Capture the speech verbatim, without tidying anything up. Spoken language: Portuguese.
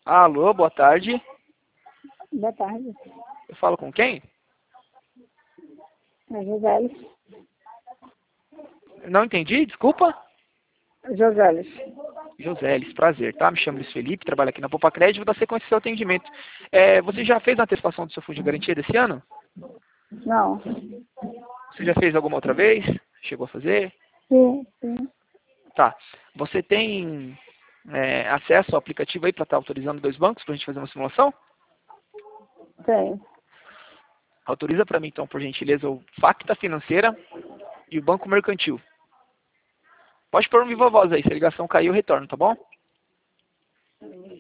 Alô, boa tarde. Boa tarde. Eu falo com quem? É Josélis. Não entendi, desculpa. Josélis. Josélis, prazer, tá? Me chamo Luiz Felipe, trabalho aqui na Poupa Crédito, vou dar sequência ao seu atendimento. É, você já fez a antecipação do seu fundo de garantia desse ano? Não. Você já fez alguma outra vez? Chegou a fazer? Sim, sim. Tá. Você tem é, acesso ao aplicativo aí para estar autorizando dois bancos para a gente fazer uma simulação? Tem. Autoriza para mim, então, por gentileza, o Facta Financeira e o Banco Mercantil. Pode pôr um viva voz aí, se a ligação cair eu retorno, tá bom?